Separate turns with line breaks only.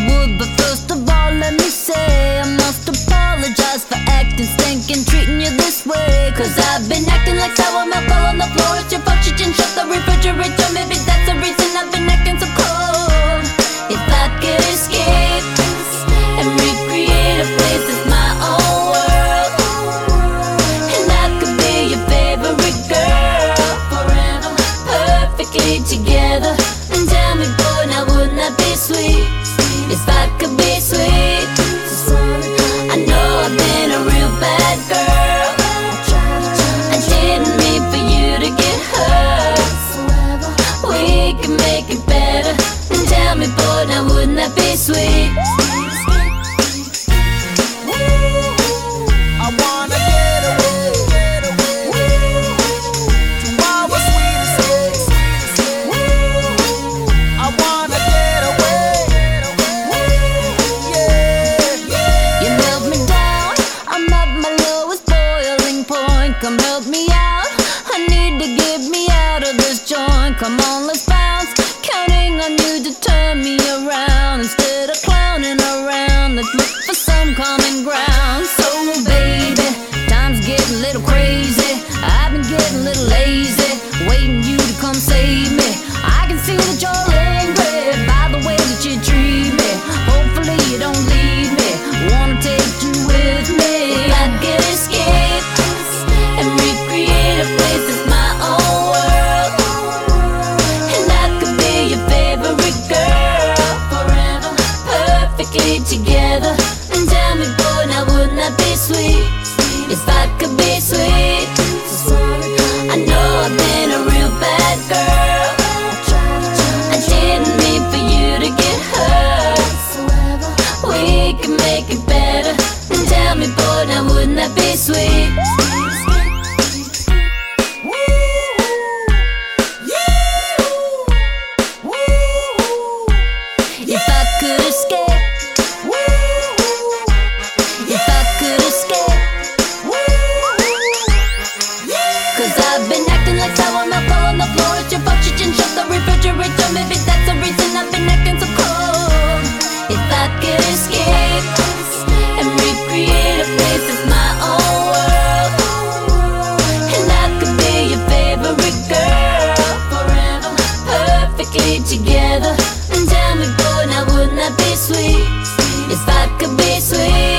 would, but first of all let me say I must apologize for acting stinking, treating you this way. Cause I've been acting like sour milk all on the floor. It's your fault you didn't shut the refrigerator. Maybe that's the reason I've been acting so cold. If I could escape and recreate a place that's my own world, and I could be your favorite girl forever, perfectly together. And tell me, boy, now wouldn't that be sweet? If I could be sweet. I know I've been a real bad girl. I didn't mean for you to get hurt. We can make it better. And tell me, boy, now wouldn't that be sweet?
I wanna get away to our sweet escape. I wanna get away. Yeah.
You held me down, I'm at my lowest boiling point. Come help me out, I need to get me out of this joint. Come on, let's bounce, counting on you to turn me around. Instead of clowning around, let's look for some common ground. So baby, time's getting a little crazy. I've been getting a little lazy, waiting you to come save me. I can see that you're angry by the way that you treat me. Hopefully you don't leave me, wanna take you with me. If I could escape and recreate a place that's my own world, and I could be your favorite girl forever, perfectly together. And tell me, boy, now wouldn't that be sweet? If I could be sweet. I know I've been a real bad girl. I didn't mean for you to get hurt. We can make it better. And tell me, boy, now wouldn't that be sweet? If I could escape, if I could escape, cause I've been acting like sour milk all on the floor. It's your fault you didn't shut the refrigerator. Maybe that's the reason I've been acting so cold. If I could escape and recreate a place that's my own world, and I could be your favorite girl forever, perfectly together. And tell me, boy, now wouldn't that be sweet? If I could be sweet.